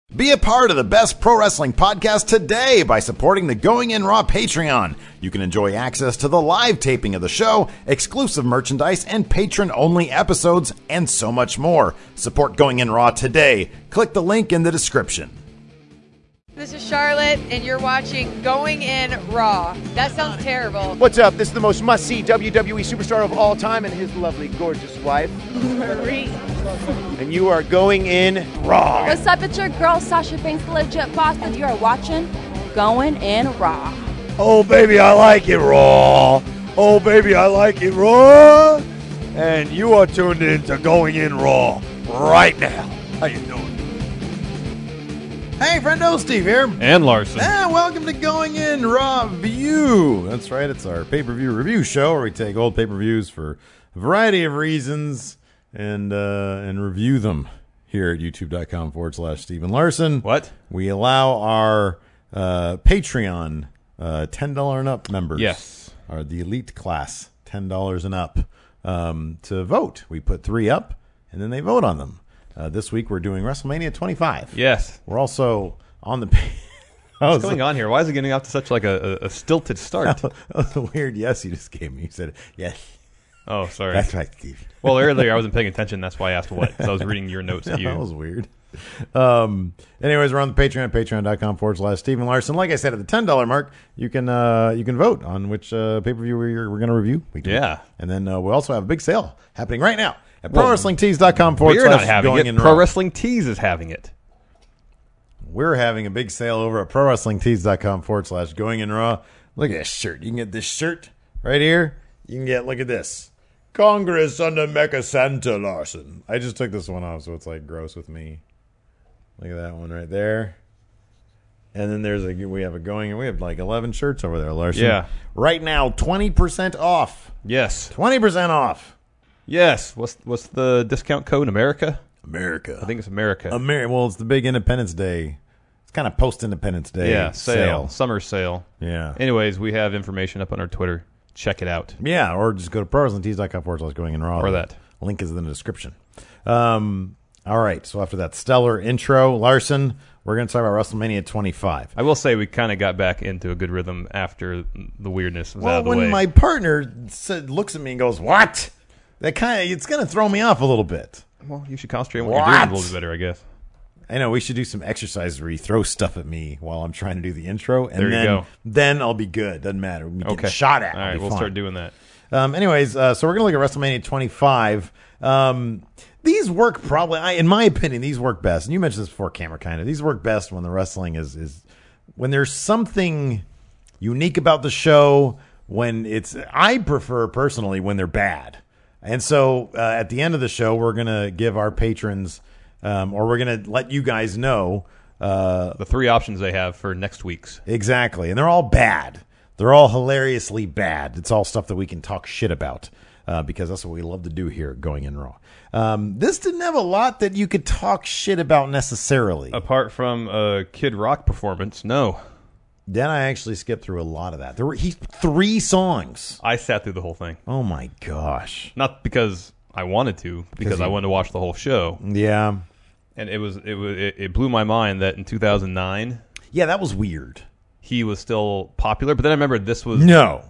Be a part of the best pro wrestling podcast today by supporting the Going In Raw Patreon. You can enjoy access to the live taping of the show, exclusive merchandise, and patron-only episodes, and so much more. Support Going In Raw today. Click the link in the description. This is Charlotte, and you're watching Going In Raw. That sounds terrible. What's up? This is the most must-see WWE superstar of all time and his lovely, gorgeous wife, Marie. and you are going in Raw. What's up? It's your girl, Sasha Banks, the legit boss, and you are watching Going In Raw. Oh, baby, I like it raw. Oh, baby, I like it raw. And you are tuned in to Going In Raw right now. How you doing? Hey, friendo, Steve here. And Larson. And welcome to Going In Raw View. That's right, it's our pay-per-view review show where we take old pay-per-views for a variety of reasons and review them here at youtube.com/Steven Larson. What? We allow our Patreon $10 and up members. Yes. Or the elite class, $10 and up, to vote. We put 3 up, and then they vote on them. This week we're doing WrestleMania 25. Yes. We're also on the What's going on here? Why is it getting off to such like a stilted start? That was a weird yes you just gave me. You said, yes. Oh, sorry. That's right, Steve. Well, earlier I wasn't paying attention. That's why I asked what. Because I was reading your notes to you. That was weird. Anyways, we're on the Patreon at patreon.com/Steven Larson. Like I said, at the $10 mark, you can vote on which pay-per-view we're going to review. Yeah. And then we also have a big sale happening right now at ProWrestlingTees.com We're not having Going it. In Pro Raw. Wrestling Tees is having it. We're having a big sale over at ProWrestlingTees.com /Going In Raw. Look at this shirt. You can get this shirt right here. You can get, look at this. Congress under Mecha Santa Larson. I just took this one off, so it's like gross with me. Look at that one right there. And then we have like 11 shirts over there, Larson. Yeah. Right now, 20% off. Yes. 20% off. Yes. What's the discount code? America? America. I think it's America. Well, it's the big Independence Day. It's kind of post-Independence Day. Yeah, sale. Summer sale. Yeah. Anyways, we have information up on our Twitter. Check it out. Yeah, or just go to ProWrestlingTees.com /Going In Raw. Or that. Link is in the description. All right, so after that stellar intro, Larson, we're going to talk about WrestleMania 25. I will say we kind of got back into a good rhythm after the weirdness was out of the way. When my partner looks at me and goes, "What?" It's going to throw me off a little bit. Well, you should concentrate on what you're doing a little bit better, I guess. I know we should do some exercises where you throw stuff at me while I'm trying to do the intro, and then I'll be good. Doesn't matter. We get shot at. All right, we'll start doing that. Anyways, so we're going to look at WrestleMania 25. These work probably, in my opinion, these work best. And you mentioned this before, camera kind of. These work best when the wrestling is when there's something unique about the show. I prefer personally when they're bad. And so at the end of the show, we're going to give our patrons, or we're going to let you guys know the 3 options they have for next week's. Exactly. And they're all bad. They're all hilariously bad. It's all stuff that we can talk shit about because that's what we love to do here at Going In Raw. This didn't have a lot that you could talk shit about necessarily. Apart from a Kid Rock performance, no. Then I actually skipped through a lot of that. There were 3 songs. I sat through the whole thing. Oh my gosh! Not because I wanted to, because I wanted to watch the whole show. Yeah, and it blew my mind that in 2009. Yeah, that was weird. He was still popular, but then I remembered this was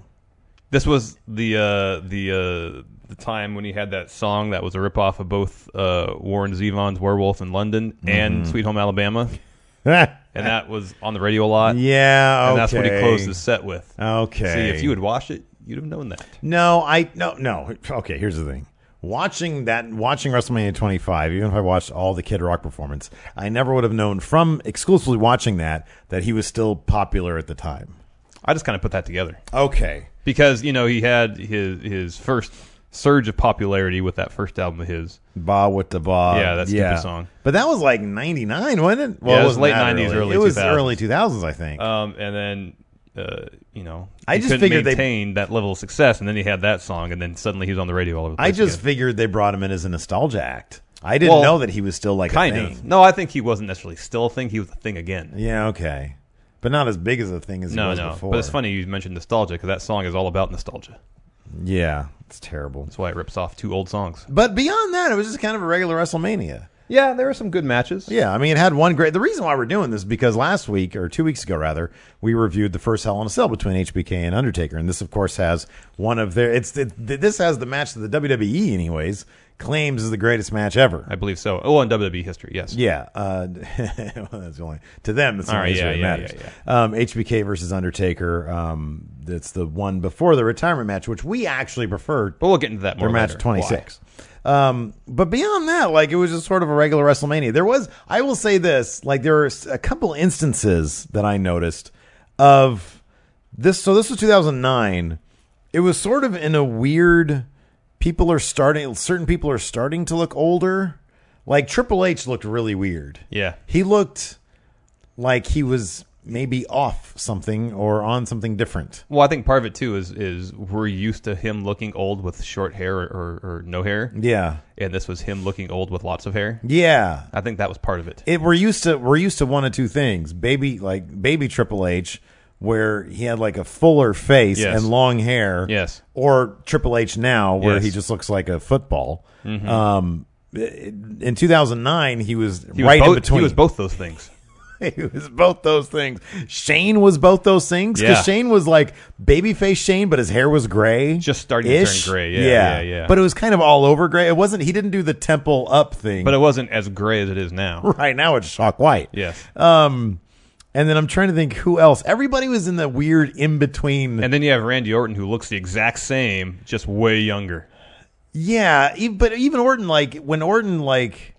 the time when he had that song that was a ripoff of both Warren Zevon's Werewolf in London and Sweet Home Alabama. And that was on the radio a lot. Yeah, okay. And that's what he closed his set with. Okay. See, if you had watched it, you'd have known that. No. Okay, here's the thing. Watching WrestleMania 25, even if I watched all the Kid Rock performance, I never would have known from exclusively watching that he was still popular at the time. I just kind of put that together. Okay. Because, he had his first surge of popularity with that first album of his. Ba with the Ba. Yeah, that stupid song. But that was like 99, wasn't it? Well, yeah, it was late 90s, early 2000s. It was early 2000s, I think. And then, I he just couldn't figured maintain that level of success, and then he had that song, and then suddenly he was on the radio all over the place. I just figured they brought him in as a nostalgia act. I didn't know that he was still like kind a thing. of. No, I think he wasn't necessarily still a thing. He was a thing again. Yeah, okay. But not as big as a thing as he was before. But it's funny you mentioned nostalgia, because that song is all about nostalgia. Yeah, it's terrible. That's why it rips off 2 old songs. But beyond that, it was just kind of a regular WrestleMania. Yeah, there were some good matches. Yeah, I mean, it had one great. The reason why we're doing this is because last week, or 2 weeks ago rather, we reviewed the first Hell in a Cell between HBK and Undertaker, and this, of course, has one of their. This has the match that the WWE, anyways, claims is the greatest match ever. I believe so. Oh, in WWE history, yes. Yeah, well, that's only to them. That's the All only right, history that matters. HBK versus Undertaker. That's the one before the retirement match, which we actually preferred. But we'll get into that more Their match later. 26. But beyond that, like, it was just sort of a regular WrestleMania. I will say this, like, there are a couple instances that I noticed of this. So this was 2009. It was sort of in a weird, certain people are starting to look older. Like, Triple H looked really weird. Yeah. He looked like he was maybe off something or on something different. Well, I think part of it too is we're used to him looking old with short hair or no hair. Yeah. And this was him looking old with lots of hair. Yeah. I think that was part of it. We're used to one of two things. Baby Triple H, where he had like a fuller face Yes. and long hair. Yes. Or Triple H now, where Yes. he just looks like a football. Mm-hmm. In 2009, he was He right was in between. He was both those things. He was both those things. Shane was both those things, because Yeah. Shane was like babyface Shane, but his hair was gray, Just starting to turn gray. Yeah. But it was kind of all over gray. It wasn't. He didn't do the temple up thing. But it wasn't as gray as it is now. Right now, it's chalk white. Yes. And then I'm trying to think who else. Everybody was in the weird in between. And then you have Randy Orton, who looks the exact same, just way younger. Yeah, but even Orton, like when Orton, like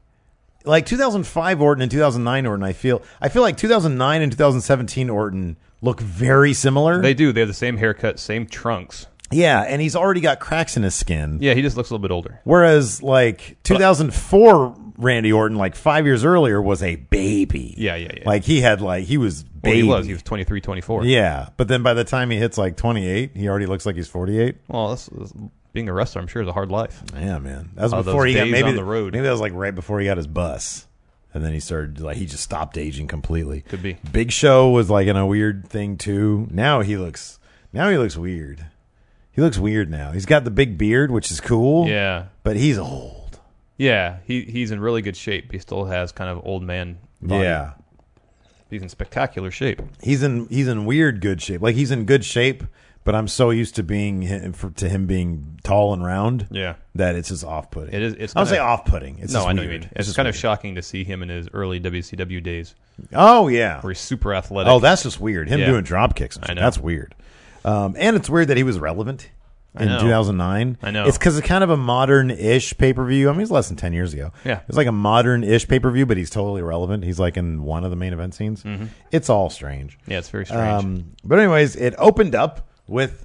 2005 Orton and 2009 Orton, I feel like 2009 and 2017 Orton look very similar. They do. They have the same haircut, same trunks. Yeah, and he's already got cracks in his skin. Yeah, he just looks a little bit older. Whereas, like, 2004 Randy Orton, like 5 years earlier, was a baby. Yeah. Like, he was Well, baby. he was 23, 24. Yeah, but then by the time he hits, like, 28, he already looks like he's 48. Well, being a wrestler, I'm sure, is a hard life. Yeah, man. That was Oh, before those he got, days maybe on the road. Maybe that was, like, right before he got his bus. And then he started, like, he just stopped aging completely. Could be. Big Show was, like, in a weird thing, too. Now he looks weird. He looks weird now. He's got the big beard, which is cool. Yeah. But he's old. Yeah, he's in really good shape. He still has kind of old man body. Yeah. He's in spectacular shape. He's in weird good shape. Like, he's in good shape, but I'm so used to him being tall and round. Yeah. That it's just off-putting. It is. It's I don't say kinda- off-putting. It's No, just I know weird. what you mean. It's It's just kind of weird. shocking to see him in his early WCW days, Oh yeah. where he's super athletic. Oh, that's just weird. Him Yeah. doing drop kicks. And I shit. know. That's weird. And it's weird that he was relevant in I know. 2009. I know. It's because it's kind of a modern-ish pay-per-view. I mean, it's less than 10 years ago. Yeah. It's like a modern-ish pay-per-view, but he's totally relevant. He's like in one of the main event scenes. Mm-hmm. It's all strange. Yeah, it's very strange. But anyways, it opened up with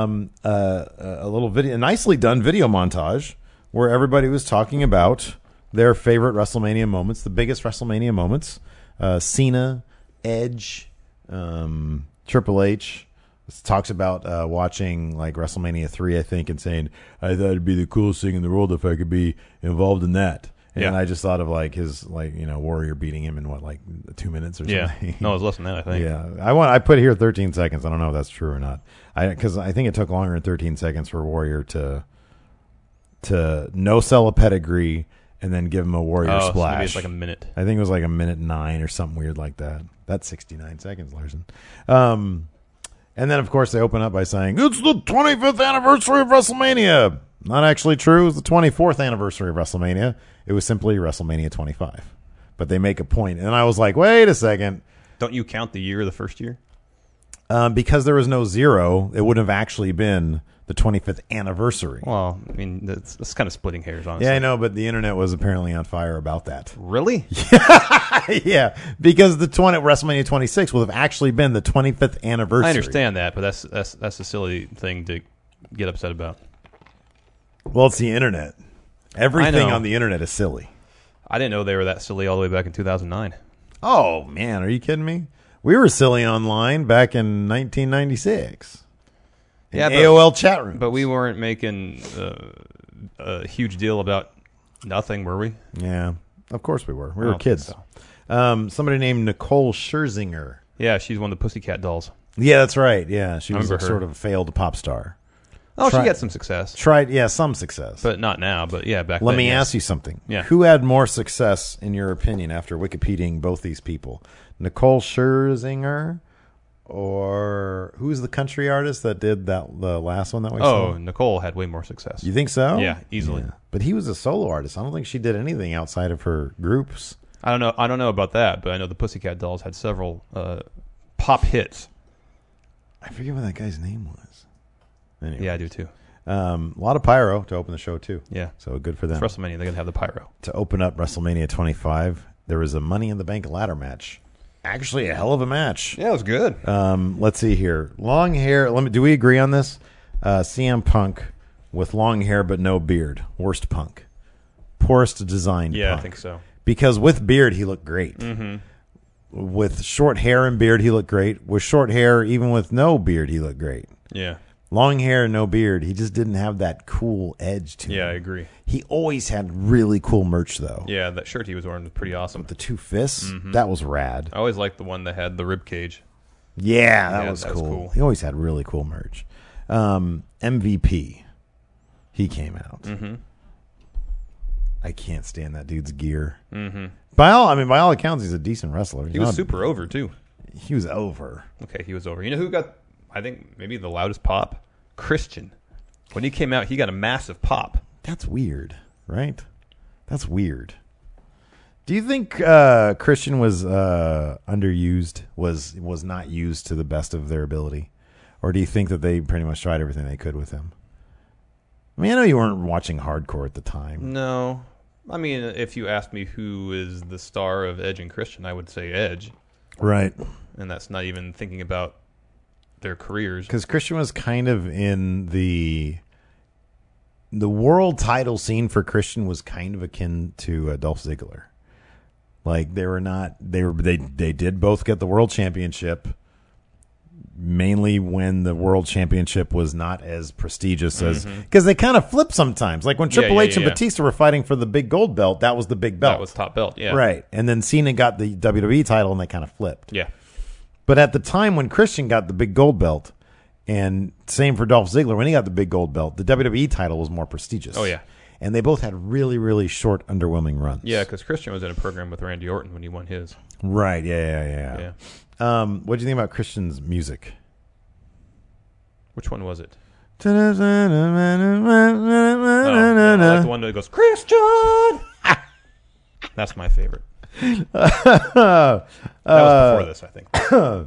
a little video, a nicely done video montage where everybody was talking about their favorite WrestleMania moments, the biggest WrestleMania moments. Cena, Edge, Triple H talks about watching like WrestleMania 3, I think, and saying, I thought it'd be the coolest thing in the world if I could be involved in that. And Yeah. I just thought of like his Warrior beating him in what, like 2 minutes or Yeah. something. No, it was less than that, I think. Yeah, I put here 13 seconds. I don't know if that's true or not. Because I think it took longer than 13 seconds for Warrior to no sell a pedigree and then give him a Warrior So splash. maybe it's like a minute. I think it was like a minute 9 or something weird like that. That's 69 seconds, Larson. And then of course they open up by saying it's the 25th anniversary of WrestleMania. Not actually true. It was the 24th anniversary of WrestleMania. It was simply WrestleMania 25. But they make a point, and I was like, wait a second. Don't you count the year, the first year? Because there was no 0, it wouldn't have actually been the 25th anniversary. Well, I mean, that's kind of splitting hairs, honestly. Yeah, I know, but the internet was apparently on fire about that. Really? Yeah, because the WrestleMania 26 would have actually been the 25th anniversary. I understand that, but that's a silly thing to get upset about. Well, it's the internet. Everything know. on the internet is silly. I didn't know they were that silly all the way back in 2009. Oh, man, are you kidding me? We were silly online back in 1996. In Yeah, but- AOL chat room. But we weren't making a huge deal about nothing, were we? Yeah, of course we were. We I were don't kids. think Somebody named Nicole Scherzinger. Yeah, she's one of the Pussycat Dolls. Yeah, that's right. Yeah, she was remember her. sort of a failed pop star. Oh, Try- she had some success, Tried, some success. but not now. But yeah, back Let then. me yeah. ask you something. Yeah. Who had more success, in your opinion, after Wikipediaing both these people? Nicole Scherzinger, or who's the country artist that did the last one that we saw? Oh, Nicole had way more success. You think so? Yeah, easily. But he was a solo artist. I don't think she did anything outside of her groups. I don't know about that, but I know the Pussycat Dolls had several pop hits. I forget what that guy's name was. Anyway. Yeah, I do too. A lot of pyro to open the show, too. Yeah. So good for them. It's WrestleMania. They're going to have the pyro. To open up WrestleMania 25, there was a Money in the Bank ladder match. Actually, a hell of a match. Yeah, it was good. Let's see here. Long hair. Do we agree on this? CM Punk with long hair but no beard. Worst Punk. Poorest designed Yeah, Punk. I think so. Because with beard, he looked great. Mm-hmm. With short hair and beard, he looked great. With short hair, even with no beard, he looked great. Yeah. Long hair and no beard, he just didn't have that cool edge to him. Yeah, I agree. He always had really cool merch, though. Yeah, that shirt he was wearing was pretty awesome. The two fists, that was rad. I always liked the one that had the rib cage. Yeah, that Yeah, was that was cool. cool. He always had really cool merch. MVP, he came out. Mm-hmm. I can't stand that dude's gear. Mm-hmm. By all accounts, he's a decent wrestler. He was super over, too. He was over. Okay, he was over. You know who got, I think, maybe the loudest pop? Christian. When he came out, he got a massive pop. That's weird, right? That's weird. Do you think Christian was underused? Was not used to the best of their ability, or do you think that they pretty much tried everything they could with him? I mean, I know you weren't watching hardcore at the time. No. I mean, if you asked me who is the star of Edge and Christian, I would say Edge. Right. And that's not even thinking about their careers. Because Christian was kind of in the world title scene for Christian was kind of akin to Dolph Ziggler. Like they did both get the world championship, mainly when the world championship was not as prestigious as, because they kind of flip sometimes. Like when Triple H and Batista were fighting for the big gold belt, that was the big belt. That was top belt, yeah. Right. And then Cena got the WWE title and they kind of flipped. Yeah. But at the time when Christian got the big gold belt, and same for Dolph Ziggler, when he got the big gold belt, the WWE title was more prestigious. Oh, yeah. And they both had really, really short, underwhelming runs. Yeah, because Christian was in a program with Randy Orton when he won his. Right, yeah. What do you think about Christian's music? Which one was it? Oh, I like the one that goes, Christian! That's my favorite. That was before this, I think.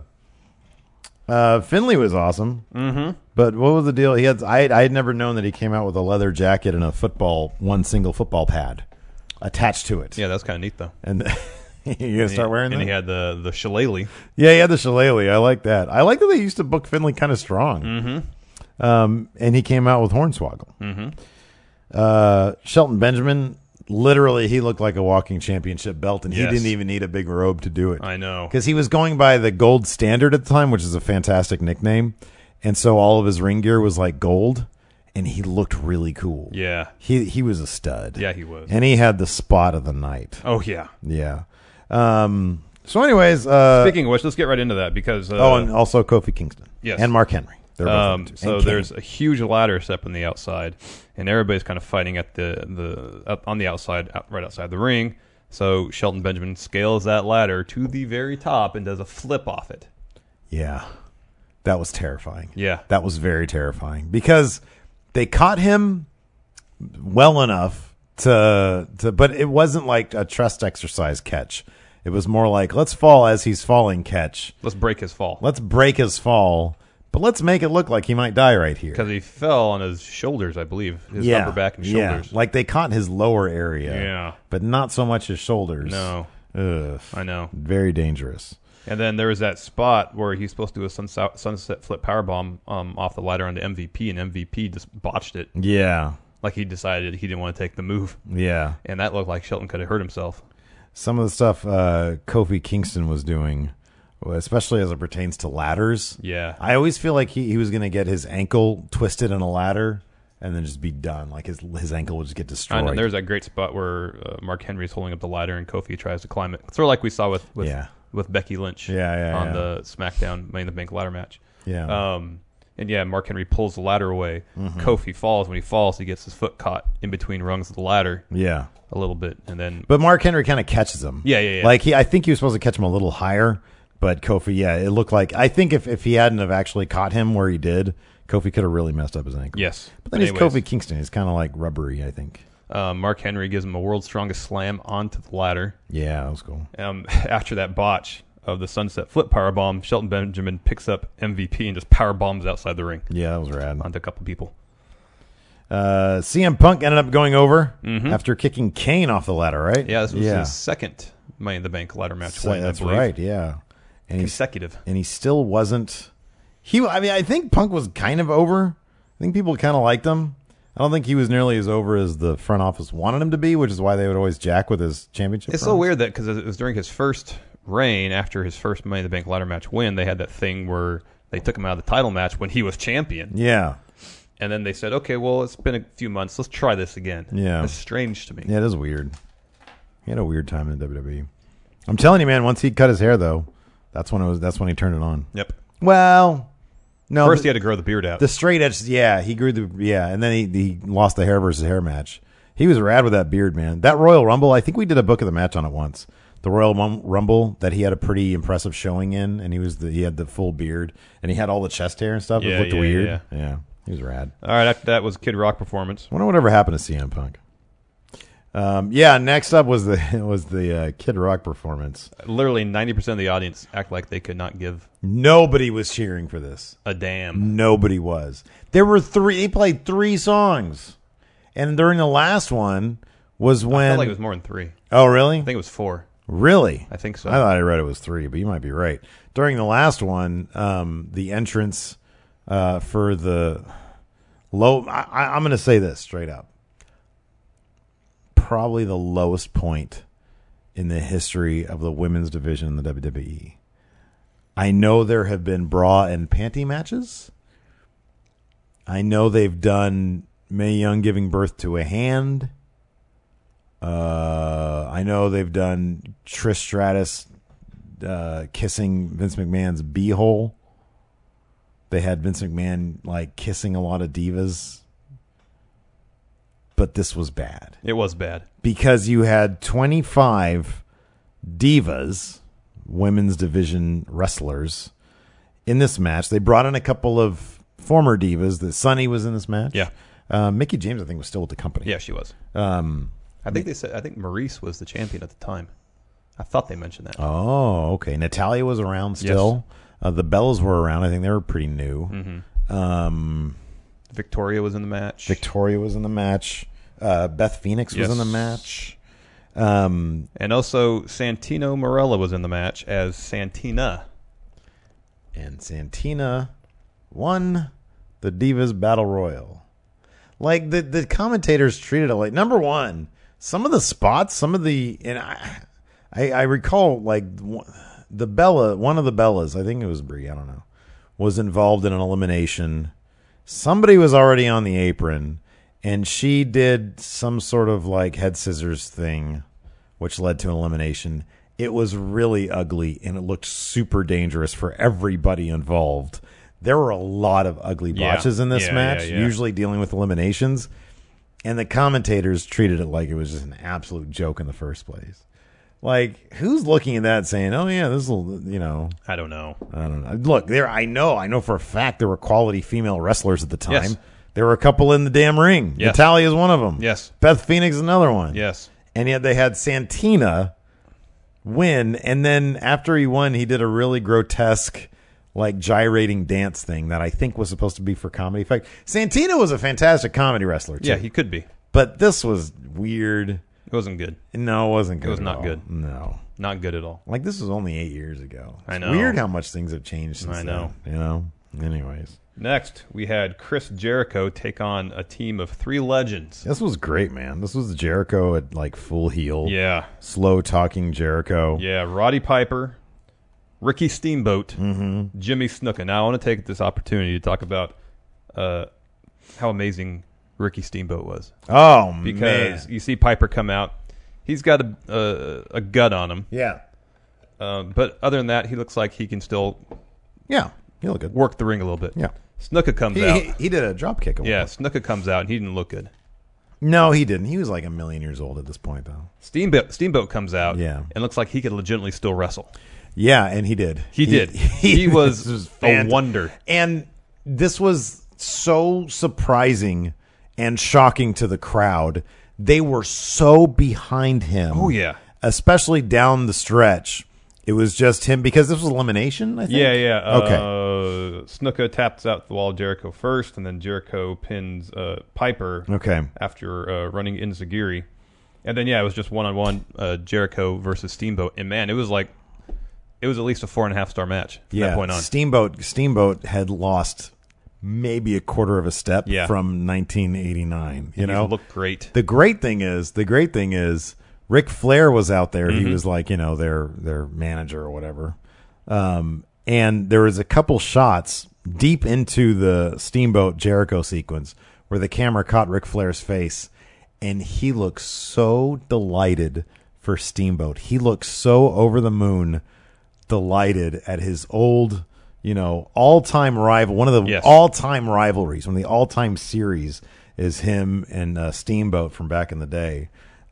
Finley was awesome. Mm-hmm. But what was the deal? I had never known that he came out with a leather jacket and one single football pad attached to it. Yeah, that's kind of neat, though. And you gonna start wearing that? And he had the shillelagh. Yeah, he had the shillelagh. I like that. I like that they used to book Finley kind of strong. Mm-hmm. And he came out with Hornswoggle. Mm-hmm. Shelton Benjamin, literally, he looked like a walking championship belt, and he Yes. didn't even need a big robe to do it. I know. Because he was going by the gold standard at the time, which is a fantastic nickname. And so all of his ring gear was like gold, and he looked really cool. Yeah. He was a stud. Yeah, he was. And he had the spot of the night. Oh, yeah. Yeah. So anyways. Speaking of which, let's get right into that because... and also Kofi Kingston. Yes. And Mark Henry. They're both in it. So And there's Kane. a huge ladder set up on the outside, and everybody's kind of fighting at on the outside, right outside the ring. So Shelton Benjamin scales that ladder to the very top and does a flip off it. Yeah. That was terrifying. Yeah. That was very terrifying because they caught him well enough but it wasn't like a trust exercise catch. It was more like, let's fall as he's falling catch. Let's break his fall. Let's break his fall, but let's make it look like he might die right here. Because he fell on his shoulders, I believe. His upper back and shoulders. Yeah. Like they caught his lower area. Yeah. But not so much his shoulders. No. Ugh. I know. Very dangerous. And then there was that spot where he's supposed to do a sunset flip powerbomb off the ladder onto MVP, and MVP just botched it. Yeah. Like he decided he didn't want to take the move. Yeah. And that looked like Shelton could have hurt himself. Some of the stuff Kofi Kingston was doing, especially as it pertains to ladders. Yeah. I always feel like he was going to get his ankle twisted in a ladder and then just be done. Like his ankle would just get destroyed. I know, there's that great spot where Mark Henry's holding up the ladder and Kofi tries to climb it. Sort of like we saw with Becky Lynch Yeah, on the SmackDown Money in the Bank ladder match. Yeah. And yeah, Mark Henry pulls the ladder away. Kofi falls. When he falls, he gets his foot caught in between rungs of the ladder Yeah. a little bit, and then But Mark Henry kind of catches him. Yeah. Like I think he was supposed to catch him a little higher, but Kofi, it looked like I think if he hadn't have actually caught him where he did, Kofi could have really messed up his ankle. yes. But then he's Kofi Kingston. He's kind of like rubbery, I think. Mark Henry gives him a world's strongest slam onto the ladder. Yeah, that was cool. After that botch of the sunset flip powerbomb, Shelton Benjamin picks up MVP and just power bombs outside the ring Yeah, that was rad. onto a couple people. CM Punk ended up going over after kicking Kane off the ladder, right? Yeah, this was his second Money in the Bank ladder match So, win, I that's believe. right, yeah. And Consecutive. he still wasn't. I think Punk was kind of over. I think people kind of liked him. I don't think he was nearly as over as the front office wanted him to be, which is why they would always jack with his championship. It's so weird that because it was during his first reign, after his first Money in the Bank ladder match win, they had that thing where they took him out of the title match when he was champion. Yeah. And then they said, okay, well, it's been a few months. Let's try this again. Yeah. That's strange to me. Yeah, it is weird. He had a weird time in WWE. I'm telling you, man, once he cut his hair, though, that's when he turned it on. Yep. Well, no. First, he had to grow the beard out. The straight edge, he grew and then he lost the hair versus hair match. He was rad with that beard, man. That Royal Rumble, I think we did a book of the match on it once. The Royal Rumble that he had a pretty impressive showing in, and he had the full beard, and he had all the chest hair and stuff. Yeah, it looked yeah, weird. yeah. He was rad. All right, after that was Kid Rock performance. I wonder whatever happened to CM Punk. Next up was the Kid Rock performance. Literally 90% of the audience act like they could not give Nobody was cheering for this. a damn. Nobody was. There were three. He played 3 songs, and during the last one was I when. felt like it was more than 3. Oh, really? I think it was 4. Really? I think so. I thought I read it was 3, but you might be right. During the last one, the entrance for the low. I'm going to say this straight up. Probably the lowest point in the history of the women's division in the WWE. I know there have been bra and panty matches. I know they've done Mae Young giving birth to a hand. I know they've done Trish Stratus kissing Vince McMahon's beehole. They had Vince McMahon like kissing a lot of divas. But this was bad. It was bad. Because you had 25 divas, women's division wrestlers, in this match. They brought in a couple of former divas. The Sunny was in this match. Yeah. Mickey James, I think, was still with the company. Yeah, she was. I think Maurice was the champion at the time. I thought they mentioned that. Oh, okay. Natalia was around still. Yes. The Bellas were around. I think they were pretty new. Mm-hmm. Victoria was in the match. Beth Phoenix was in the match. And also Santino Marella was in the match as Santina. And Santina won the Divas Battle Royal. Like, the commentators treated it like, number one, some of the spots, and I recall, like, one of the Bellas, I think it was Brie, I don't know, was involved in an elimination. Somebody was already on the apron, and she did some sort of, like, head scissors thing, which led to an elimination. It was really ugly, and it looked super dangerous for everybody involved. There were a lot of ugly botches in this match, usually dealing with eliminations. And the commentators treated it like it was just an absolute joke in the first place. Like, who's looking at that saying, oh, yeah, this will, I don't know. Look, I know for a fact there were quality female wrestlers at the time. Yes. There were a couple in the damn ring. Yes. Natalia is one of them. Yes. Beth Phoenix is another one. Yes. And yet they had Santina win, and then after he won, he did a really grotesque, like, gyrating dance thing that I think was supposed to be for comedy effect. Santino was a fantastic comedy wrestler, too. Yeah, he could be. But this was weird. It wasn't good. No, it wasn't good. It was at not all. good. No. Not good at all. Like, this was only 8 years ago. It's I know. weird how much things have changed since I know. then, Anyways. Next, we had Chris Jericho take on a team of 3 legends. This was great, man. This was Jericho at, like, full heel. Yeah. Slow-talking Jericho. Yeah, Roddy Piper, Ricky Steamboat, Jimmy Snuka. Now, I want to take this opportunity to talk about how amazing Ricky Steamboat was. Oh, Because man. you see Piper come out. He's got a gut on him. Yeah. But other than that, he looks like he can still He looked good. Worked the ring a little bit. Yeah. Snuka comes out. He did a drop kick. Yeah, Snuka comes out, and he didn't look good. No, he didn't. He was like a million years old at this point, though. Steamboat comes out, Yeah. and looks like he could legitimately still wrestle. Yeah, and he did. He did. He was a wonder. And this was so surprising and shocking to the crowd. They were so behind him. Oh, yeah. Especially down the stretch. It was just him because this was elimination, I think? Yeah. Okay. Snuka taps out the wall of Jericho first, and then Jericho pins Piper after running Enziguri. And then, it was just one-on-one Jericho versus Steamboat. And, man, it was at least a 4.5-star match from that point on. Steamboat had lost maybe a quarter of a step from 1989. You know? He looked great. The great thing is Ric Flair was out there. He was like, their manager or whatever. And there was a couple shots deep into the Steamboat Jericho sequence where the camera caught Ric Flair's face, and he looked so delighted for Steamboat. He looked so over the moon, delighted at his old, all-time rival. One of the all-time rivalries, one of the all-time series is him and Steamboat from back in the day.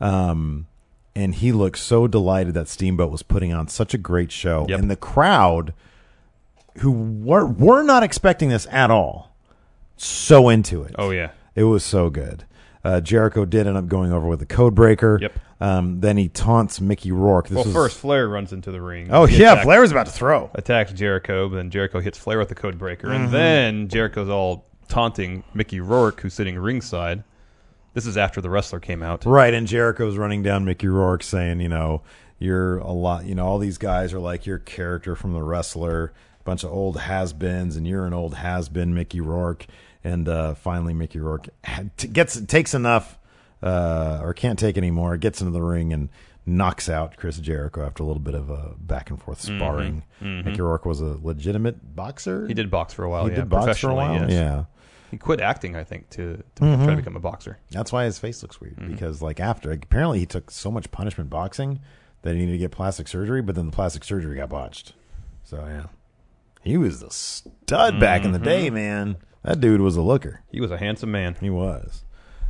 And he looked so delighted that Steamboat was putting on such a great show. Yep. And the crowd, who were not expecting this at all, so into it. Oh, yeah. It was so good. Jericho did end up going over with the code breaker. Yep. Then he taunts Mickey Rourke. First Flair runs into the ring. Oh, yeah. Flair was about to throw. Attacks Jericho, but then Jericho hits Flair with the code breaker. And then Jericho's all taunting Mickey Rourke, who's sitting ringside. This is after the wrestler came out. Right, and Jericho's running down Mickey Rourke saying, you're a lot, all these guys are like your character from The Wrestler, a bunch of old has-beens, and you're an old has-been, Mickey Rourke. And finally Mickey Rourke takes enough, or can't take anymore, gets into the ring and knocks out Chris Jericho after a little bit of a back-and-forth sparring. Mickey Rourke was a legitimate boxer? He did box for a while, He did box for a while? Yes. Yeah. He quit acting, I think, to try to become a boxer. That's why his face looks weird, because apparently he took so much punishment boxing that he needed to get plastic surgery, but then the plastic surgery got botched. So, yeah. He was the stud back in the day, man. That dude was a looker. He was a handsome man. He was.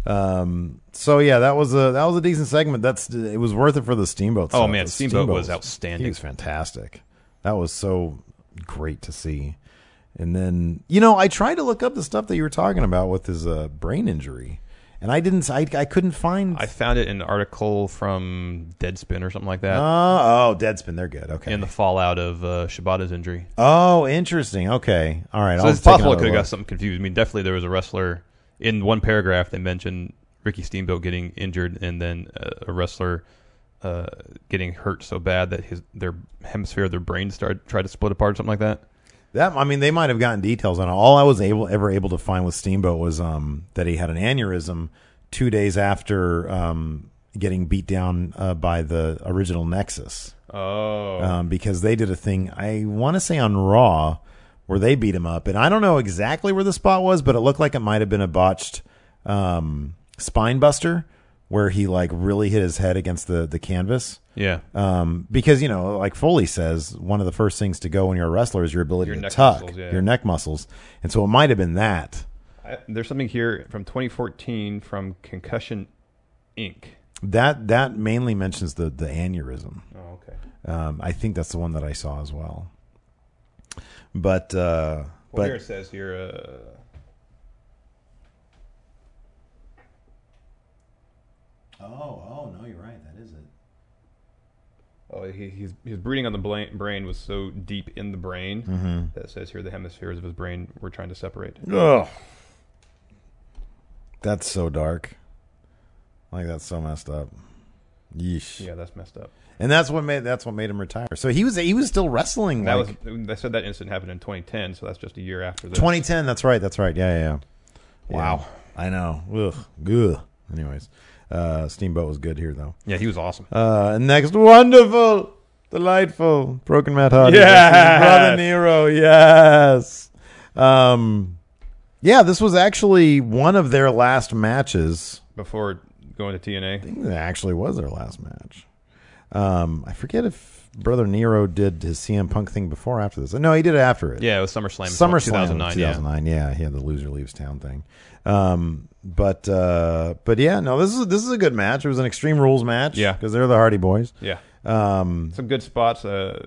So, yeah, that was a decent segment. It was worth it for the Steamboat stuff. Oh, man, Steamboat was outstanding. He was fantastic. That was so great to see. And then, I tried to look up the stuff that you were talking about with his brain injury, and I couldn't find. I found it in an article from Deadspin or something like that. Deadspin, they're good. Okay. In the fallout of Shibata's injury. Oh, interesting. Okay. All right. So it's possible I could have got something confused. I mean, definitely there was a wrestler in one paragraph. They mentioned Ricky Steamboat getting injured, and then a wrestler getting hurt so bad that their hemisphere of their brain tried to split apart or something like that. They might have gotten details on it. All I was ever able to find with Steamboat was that he had an aneurysm 2 days after getting beat down by the original Nexus. Oh. Because they did a thing, I want to say on Raw, where they beat him up. And I don't know exactly where the spot was, but it looked like it might have been a botched spine buster where he really hit his head against the canvas. Yeah. Because, like Foley says, one of the first things to go when you're a wrestler is your ability to tuck your neck muscles. And so it might have been that. There's something here from 2014 from Concussion Inc. That mainly mentions the aneurysm. Oh, okay. I think that's the one that I saw as well. But here it says here. Oh no, you're right. That is it. Oh, his breathing on the brain was so deep in the brain that it says here the hemispheres of his brain were trying to separate. Ugh. That's so dark. That's so messed up. Yeesh. Yeah, that's messed up. And that's what made him retire. So he was still wrestling. They said that incident happened in 2010, so that's just a year after this. 2010. That's right. Yeah. Wow. I know. Ugh. Good. Anyways. Steamboat was good here, though. Yeah, he was awesome. Next, wonderful, delightful, Broken Matt Hardy. Yes! Brother Nero, yes. Yeah, this was actually one of their last matches. Before going to TNA? I think it actually was their last match. I forget if brother Nero did his CM Punk thing before or after this. No, he did it after it. Yeah, it was SummerSlam. SummerSlam 2009. 2009. Yeah, he had the loser leaves town thing. But yeah, no, this is a good match. It was an Extreme Rules match. Yeah, because they're the Hardy Boys. Yeah. Some good spots.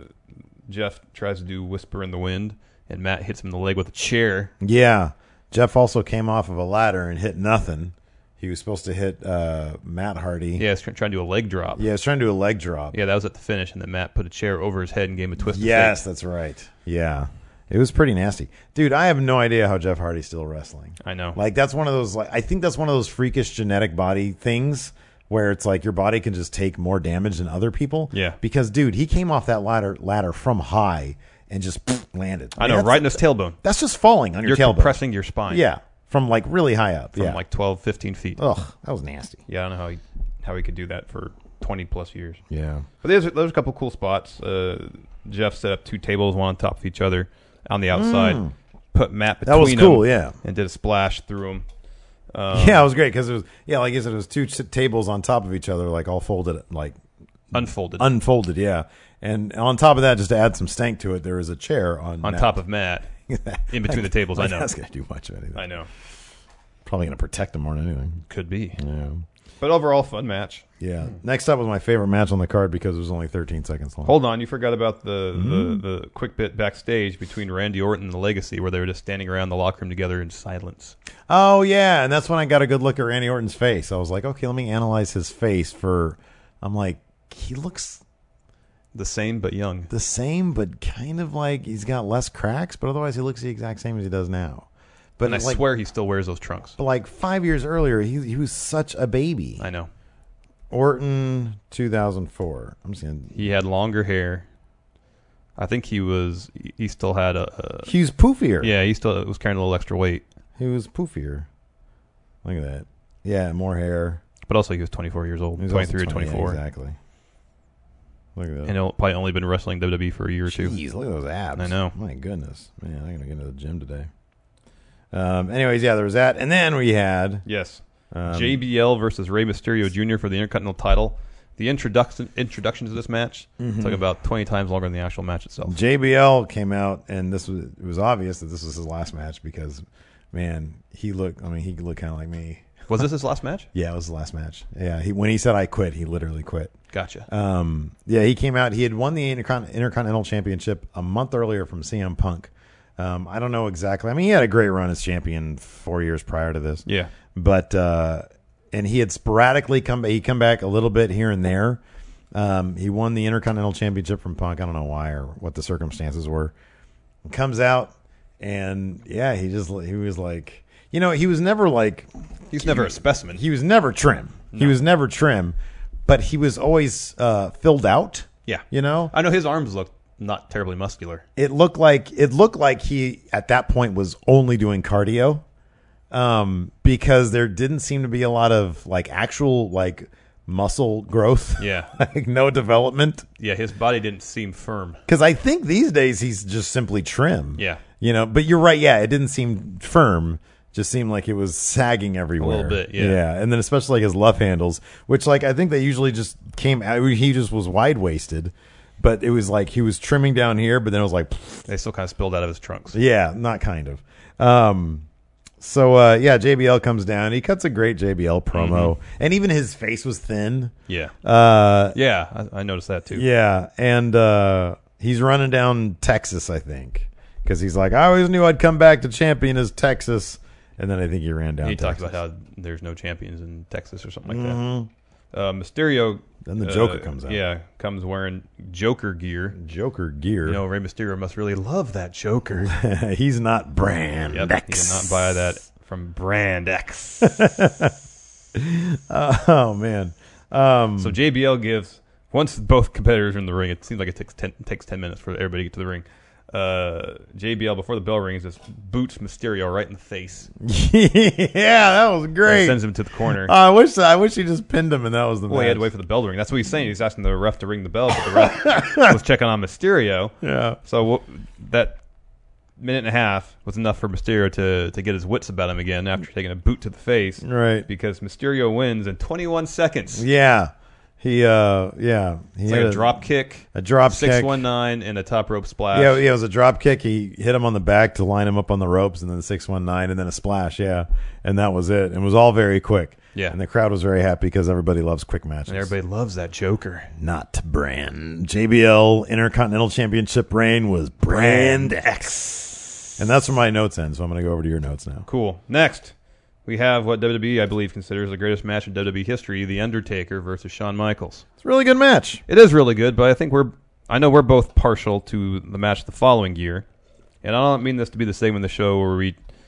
Jeff tries to do Whisper in the Wind, and Matt hits him in the leg with a chair. Yeah. Jeff also came off of a ladder and hit nothing. He was supposed to hit Matt Hardy. Yeah, he was trying to do a leg drop. Yeah, he was trying to do a leg drop. Yeah, that was at the finish, and then Matt put a chair over his head and gave him a twist. Yes, that's right. Yeah. It was pretty nasty. Dude, I have no idea how Jeff Hardy's still wrestling. I know. Like, that's one of those, I think that's one of those freakish genetic body things where it's like your body can just take more damage than other people. Yeah. Because, dude, he came off that ladder from high and just landed. I know, right in his tailbone. That's just falling on your tailbone. You're compressing your spine. Yeah. From, like, really high up. From, like, 12, 15 feet. Ugh, that was nasty. Yeah, I don't know how he could do that for 20-plus years. Yeah. But there's a couple cool spots. Jeff set up 2 tables, one on top of each other on the outside. Put Matt between them. That was cool, yeah. And did a splash through him. Yeah, it was great because it was, like you said, it was 2 tables on top of each other, like all folded, like unfolded, yeah. And on top of that, just to add some stank to it, there was a chair on top of Matt, in between the tables. I know that's gonna do much of anything. I know. Probably gonna protect him more than anything. Could be. Yeah. But overall, fun match. Yeah. Next up was my favorite match on the card because it was only 13 seconds long. Hold on, you forgot about the quick bit backstage between Randy Orton and the Legacy, where they were just standing around the locker room together in silence. Oh yeah, and that's when I got a good look at Randy Orton's face. I was like, okay, let me analyze his face I'm like, he looks the same but young. The same, but kind of like he's got less cracks, but otherwise he looks the exact same as he does now. But and I swear he still wears those trunks. But like 5 years earlier, he was such a baby. I know. Orton, 2004. I'm saying he had longer hair. I think he still had he was poofier. Yeah, he still was carrying a little extra weight. He was poofier. Look at that. Yeah, more hair. But also he was 24 years old. 23 or 24. Yeah, exactly. Look at that. And he'll probably only been wrestling WWE for a year or 2. Jeez, look at those abs. I know. My goodness. Man, I'm going to get into the gym today. Anyways, yeah, there was that. And then we had... Yes. JBL versus Rey Mysterio Jr. for the Intercontinental title. The introduction to this match took about 20 times longer than the actual match itself. JBL came out, and it was obvious that this was his last match because, man, he looked kind of like me. Was this his last match? Yeah, it was his last match. Yeah, when he said I quit, he literally quit. Gotcha. Yeah, he came out. He had won the Intercontinental Championship a month earlier from CM Punk. I don't know exactly. I mean, he had a great run as champion 4 years prior to this. Yeah. But and he had sporadically come back a little bit here and there. He won the Intercontinental Championship from Punk. I don't know why or what the circumstances were. Comes out and yeah, he was like, he was never like never a specimen. He was never trim. No. He was never trim, but he was always filled out. Yeah. I know his arms looked not terribly muscular. It looked like he at that point was only doing cardio. Because there didn't seem to be a lot of like actual like muscle growth. Yeah. Like no development. Yeah, his body didn't seem firm. Because I think these days he's just simply trim. Yeah. But you're right. Yeah, it didn't seem firm. Just seemed like it was sagging everywhere. A little bit, yeah. Yeah, and then especially like his love handles, which like I think they usually just came out. He just was wide waisted, but it was like he was trimming down here, but then it was like they still kind of spilled out of his trunks. Yeah, not kind of. So JBL comes down. He cuts a great JBL promo, and even his face was thin. Yeah. I noticed that too. Yeah, and he's running down Texas, I think, because he's like, I always knew I'd come back to champion as Texas. And then I think he ran down. He talked about how there's no champions in Texas or something like that. Mysterio. Then the Joker comes out. Yeah, comes wearing Joker gear. Joker gear. Rey Mysterio must really love that Joker. He's not Brand X. He did not buy that from Brand X. Oh, man. So JBL gives, once both competitors are in the ring, it seems like it takes 10 minutes for everybody to get to the ring. JBL, before the bell rings, just boots Mysterio right in the face. Yeah, that was great. And sends him to the corner. I wish he just pinned him and that was the match. He had to wait for the bell to ring. That's what he's saying. He's asking the ref to ring the bell, but the ref was checking on Mysterio. Yeah. So that minute and a half was enough for Mysterio to get his wits about him again after taking a boot to the face. Right. Because Mysterio wins in 21 seconds. Yeah. He had a drop kick, a drop 619, and a top rope splash. Yeah, it was a drop kick. He hit him on the back to line him up on the ropes, and then the 619, and then a splash. Yeah, and that was it. And it was all very quick. Yeah, and the crowd was very happy because everybody loves quick matches. And everybody loves that Joker. Not Brand. JBL Intercontinental Championship reign was Brand X, and that's where my notes end. So I'm going to go over to your notes now. Cool. Next, we have what WWE, I believe, considers the greatest match in WWE history: The Undertaker versus Shawn Michaels. It's a really good match. It is really good, but I know we're both partial to the match the following year, and I don't mean this to be the segment of the show where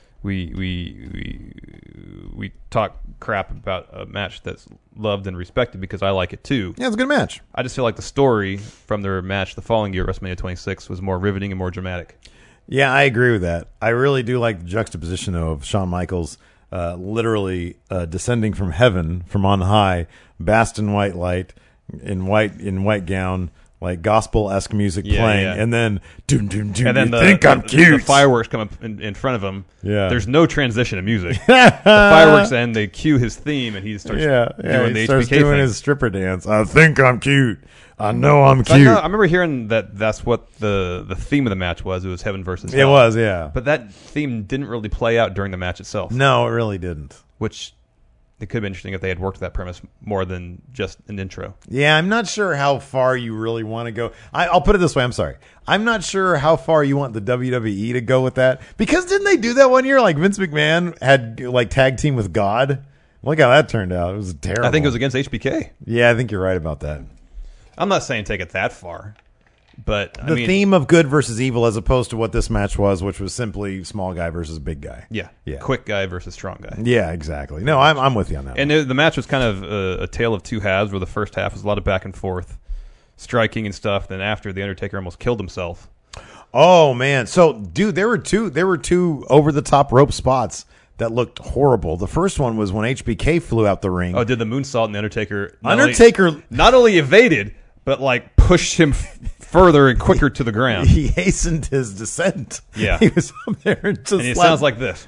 we talk crap about a match that's loved and respected because I like it too. Yeah, it's a good match. I just feel like the story from their match the following year, WrestleMania 26, was more riveting and more dramatic. Yeah, I agree with that. I really do like the juxtaposition of Shawn Michaels literally descending from heaven, from on high, bathed in white light, in white gown, like gospel-esque music playing, and then doom, doom, doom. And then I'm cute. The fireworks come up in front of him. Yeah, there's no transition of music. The fireworks end. They cue his theme, and he starts doing the HBK thing. His stripper dance. I think I'm cute. I know I'm cute. I remember hearing that's what the theme of the match was. It was heaven versus hell. It was, yeah. But that theme didn't really play out during the match itself. No, it really didn't. Which it could have been interesting if they had worked that premise more than just an intro. Yeah, I'm not sure how far you really want to go. I'll put it this way. I'm sorry. I'm not sure how far you want the WWE to go with that. Because didn't they do that one year? Like Vince McMahon had like tag team with God. Look how that turned out. It was terrible. I think it was against HBK. Yeah, I think you're right about that. I'm not saying take it that far, but the theme of good versus evil, as opposed to what this match was, which was simply small guy versus big guy. Yeah, quick guy versus strong guy. Yeah, exactly. No, I'm with you on that. And the match was kind of a tale of two halves, where the first half was a lot of back and forth, striking and stuff. Then after, the Undertaker almost killed himself. Oh man! So, dude, there were two over the top rope spots that looked horrible. The first one was when HBK flew out the ring. Oh, did the moonsault, and the Undertaker not only evaded, but like pushed him further and quicker to the ground. He hastened his descent. Yeah, he was up there and just. And it sounds like this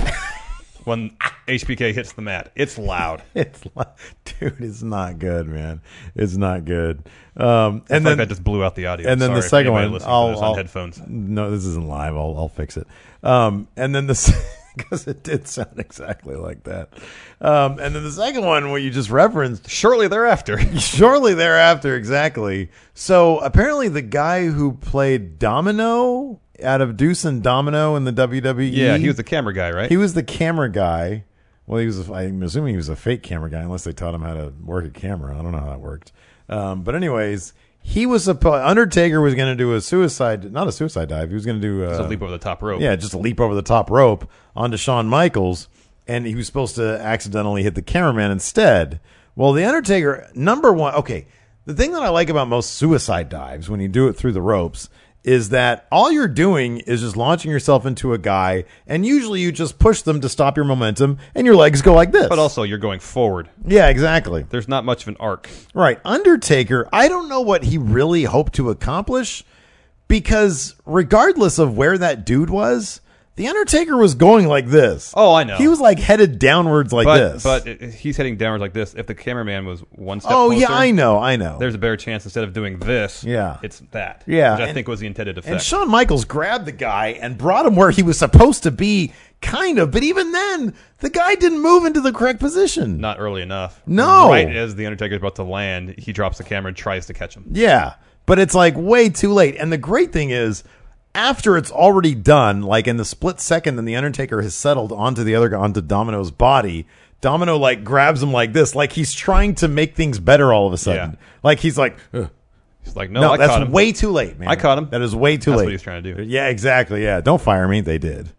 when HBK hits the mat. It's loud. Dude, it's not good, man. It's not good. And then that just blew out the audio. And then the second one, on headphones. No, this isn't live. I'll fix it. And then the. Because it did sound exactly like that. And then the second one, what you just referenced. Shortly thereafter, exactly. So apparently the guy who played Domino out of Deuce and Domino in the WWE. Yeah, he was the camera guy, right? He was the camera guy. Well, I'm assuming he was a fake camera guy, unless they taught him how to work a camera. I don't know how that worked. But anyways... He was Undertaker was going to do not a suicide dive. He was going to do just a leap over the top rope. Yeah, just a leap over the top rope onto Shawn Michaels, and he was supposed to accidentally hit the cameraman instead. Well, the Undertaker, number one. Okay, the thing that I like about most suicide dives when you do it through the ropes is that all you're doing is just launching yourself into a guy, and usually you just push them to stop your momentum, and your legs go like this. But also, you're going forward. Yeah, exactly. There's not much of an arc. Right. Undertaker, I don't know what he really hoped to accomplish, because regardless of where that dude was, the Undertaker was going like this. Oh, I know. He was like headed downwards like this. But he's heading downwards like this. If the cameraman was one step closer. Oh, yeah, I know. There's a better chance instead of doing this, it's that. Yeah. Which I think was the intended effect. And Shawn Michaels grabbed the guy and brought him where he was supposed to be, kind of. But even then, the guy didn't move into the correct position. Not early enough. No. Right as the Undertaker's about to land, he drops the camera and tries to catch him. Yeah. But it's like way too late. And the great thing is, after it's already done, like in the split second, then the Undertaker has settled onto Domino's body. Domino like grabs him like this, like he's trying to make things better all of a sudden. Yeah. Like he's like, ugh. He's like, no, I caught him. That's way too late, man. I caught him. That is way too late. That's what he's trying to do. Yeah, exactly. Yeah, don't fire me. They did.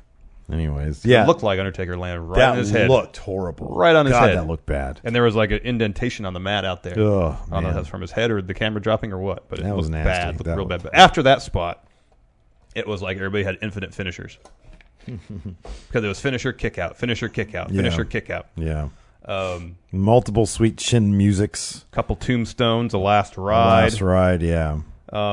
Anyways, yeah, it looked like Undertaker landed right on his head. That looked horrible. Right on his head. That looked bad. And there was like an indentation on the mat out there. Oh, I don't know if that's from his head or the camera dropping or what, but it that was nasty. Bad. It looked real bad. But after that spot, it was like everybody had infinite finishers. Because it was finisher, kick out, finisher, kick out, finisher, kick out. Yeah. Multiple sweet chin musics. Couple tombstones, a last ride. Last ride, yeah.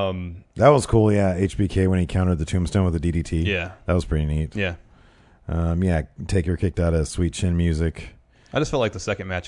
That was cool, yeah. HBK when he countered the tombstone with a DDT. Yeah. That was pretty neat. Yeah. Yeah, Taker kicked out of sweet chin music. I just felt like the second match had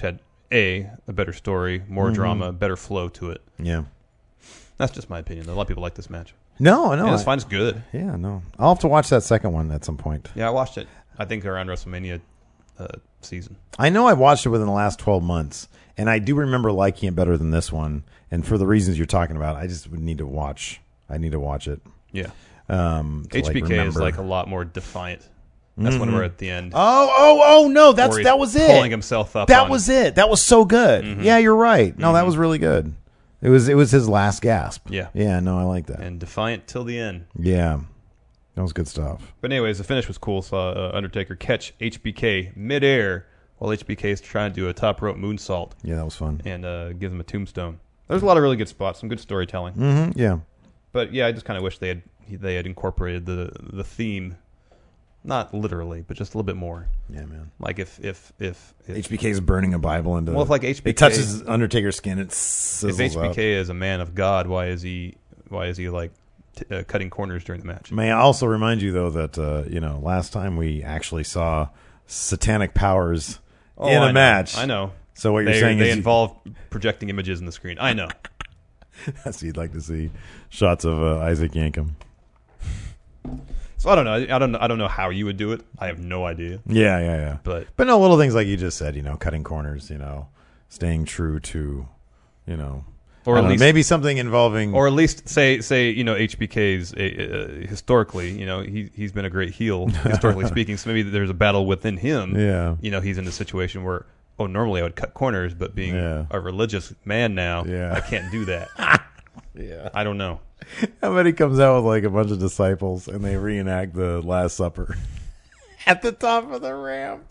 a better story, more drama, better flow to it. Yeah. That's just my opinion, though. A lot of people like this match. No. And it's fine. It's good. Yeah, no. I'll have to watch that second one at some point. Yeah, I watched it, I think, around WrestleMania season. I know I watched it within the last 12 months, and I do remember liking it better than this one. And for the reasons you're talking about, I just would need to watch. I need to watch it. Yeah. HBK is like a lot more defiant. That's when we're at the end. Oh no, that was it. Pulling himself up. That was it. That was so good. Yeah, you're right. No, that was really good. It was his last gasp. Yeah. Yeah, no, I like that. And defiant till the end. Yeah. That was good stuff. But anyways, the finish was cool. Saw Undertaker catch HBK midair while HBK is trying to do a top rope moonsault. Yeah, that was fun. And gives him a tombstone. There's a lot of really good spots, some good storytelling. Yeah. But yeah, I just kind of wish they had incorporated the theme, not literally, but just a little bit more. Yeah, man. Like if HBK's burning a Bible into. Well, if like HBK it touches Undertaker's skin, it sizzles if HBK up. is a man of God, why is he like cutting corners during the match? May I also remind you though that last time we actually saw satanic powers in a match. I know. So what you're saying is they involve projecting images in the screen. I know. So you'd like to see shots of Isaac Yankem. So I don't know. I don't know how you would do it. I have no idea. Yeah. But no, little things like you just said. Cutting corners. Staying true to, or at least maybe something involving, or at least say HBK's historically. He's been a great heel historically speaking. So maybe there's a battle within him. Yeah. He's in a situation where. Oh, normally I would cut corners, but being a religious man now, I can't do that. Yeah. I don't know. How many comes out with like a bunch of disciples and they reenact the Last Supper at the top of the ramp?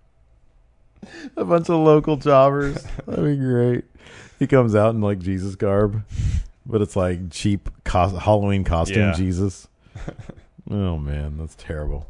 A bunch of local jobbers. That'd be great. He comes out in like Jesus garb, but it's like cheap Halloween costume Jesus. Oh, man, that's terrible.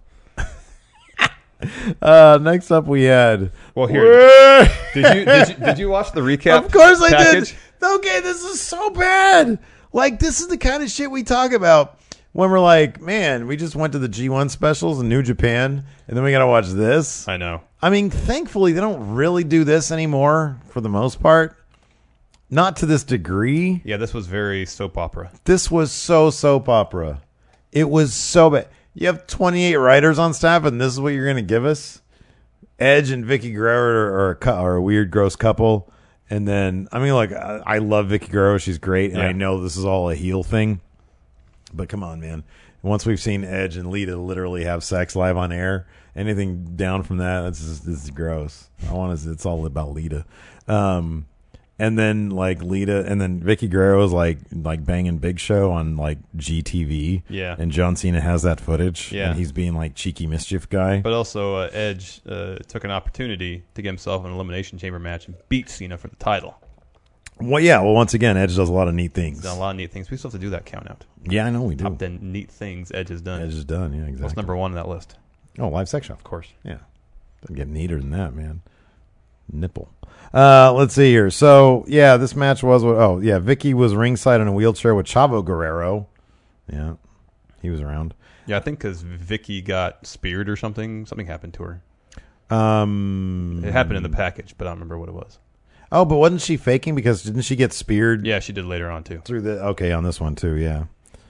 Next up we had. Well, here, did you watch the recap? Of course I did. Okay, this is so bad. Like, this is the kind of shit we talk about when we're like, man, we just went to the G1 specials in New Japan, and then we got to watch this. I know. I mean, thankfully, they don't really do this anymore for the most part. Not to this degree. Yeah, this was very soap opera. This was so soap opera. It was so bad. You have 28 writers on staff, and this is what you're going to give us? Edge and Vicky Guerrero are a weird, gross couple. And then, I mean, like, I love Vicky Guerrero. She's great, and I know this is all a heel thing. But come on, man. Once we've seen Edge and Lita literally have sex live on air, anything down from that, this is gross. It's all about Lita. And then like Lita, and then Vicky Guerrero is like banging Big Show on like GTV. Yeah. And John Cena has that footage. Yeah. And he's being like cheeky mischief guy. But also Edge took an opportunity to get himself an Elimination Chamber match and beat Cena for the title. Well, yeah. Well, once again, Edge does a lot of neat things. He's done a lot of neat things. We still have to do that count out. Yeah, I know we do. Top 10 neat things Edge has done. Edge is done. Yeah, exactly. What's number one on that list? Oh, live sex shop. Of course. Yeah. Doesn't get neater than that, man. Nipple. Let's see here. So, yeah, this match was Vicky was ringside in a wheelchair with Chavo Guerrero. Yeah, he was around. Yeah, I think because Vicky got speared or something. Something happened to her. It happened in the package, but I don't remember what it was. Oh, but wasn't she faking? Because didn't she get speared? Yeah, she did later on, too. On this one, too, yeah.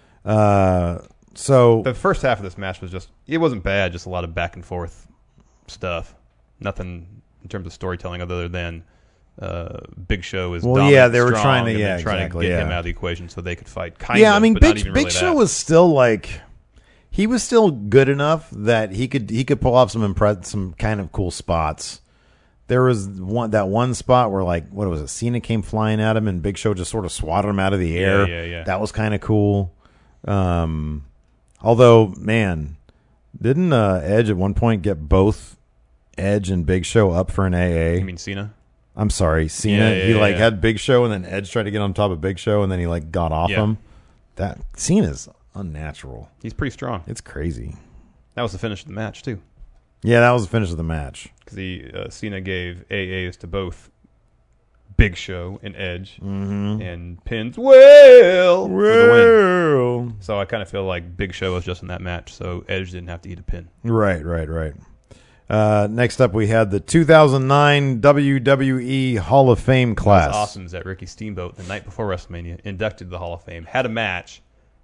So the first half of this match was it wasn't bad, just a lot of back and forth stuff. Nothing in terms of storytelling other than Big Show is dominant, they were strong, trying to get him out of the equation so they could fight. I mean, Big Show was still like he was still good enough that he could pull off some kind of cool spots. There was one spot where like what was it? Cena came flying at him and Big Show just sort of swatted him out of the air. Yeah. That was kind of cool. Although, man, didn't Edge at one point get both Edge and Big Show up for an AA? You mean Cena? I'm sorry, Cena. He had Big Show, and then Edge tried to get on top of Big Show, and then he like got off him. That Cena's unnatural. He's pretty strong. It's crazy. That was the finish of the match too. Yeah, that was the finish of the match. Because Cena gave AAs to both Big Show and Edge, and pins for the win. So I kind of feel like Big Show was just in that match, so Edge didn't have to eat a pin. Right. Next up, we had the 2009 WWE Hall of Fame class. What's awesome is that Ricky Steamboat, the night before WrestleMania, inducted to the Hall of Fame, had a match,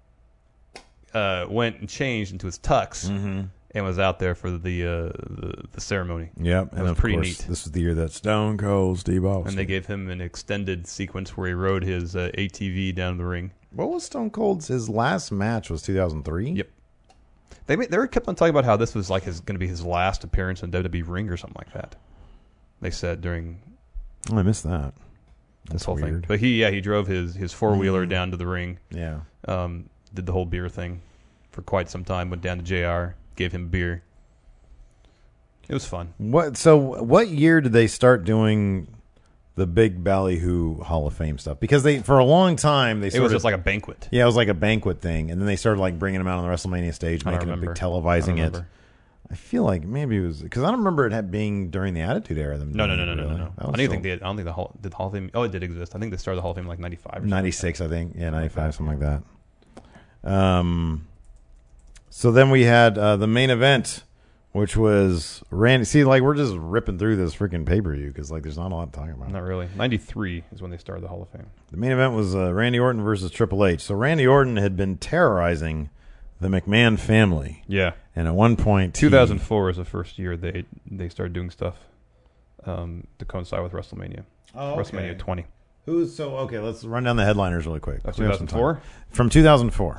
went and changed into his tux, and was out there for the ceremony. Yep, it was pretty neat. This was the year that Stone Cold Steve Austin. And they gave him an extended sequence where he rode his ATV down the ring. What was Stone Cold's? His last match was 2003? Yep. They kept on talking about how this was like going to be his last appearance in WWE ring or something like that. They said during. Oh, I missed that. This whole thing. But he drove his four-wheeler down to the ring. Yeah. Did the whole beer thing for quite some time. Went down to JR, gave him beer. It was fun. What year did they start doing the big Ballyhoo Hall of Fame stuff? Because for a long time it was just like a banquet. Yeah, it was like a banquet thing, and then they started like bringing them out on the WrestleMania stage, making it big, televising it. I feel like maybe it was because I don't remember it being during the Attitude Era. No. I don't think the Hall of Fame. Oh, it did exist. I think they started the Hall of Fame in like 95 or 96, I think. Yeah, 95, something like that. So then we had the main event, which was Randy. See, like we're just ripping through this freaking pay-per-view because like there's not a lot to talk about. Not really. 93 is when they started the Hall of Fame. The main event was Randy Orton versus Triple H. So Randy Orton had been terrorizing the McMahon family. Yeah. And at one point, 2004 is the first year they started doing stuff to coincide with WrestleMania. Oh, okay. WrestleMania 20. Okay, let's run down the headliners really quick. 2004? From 2004.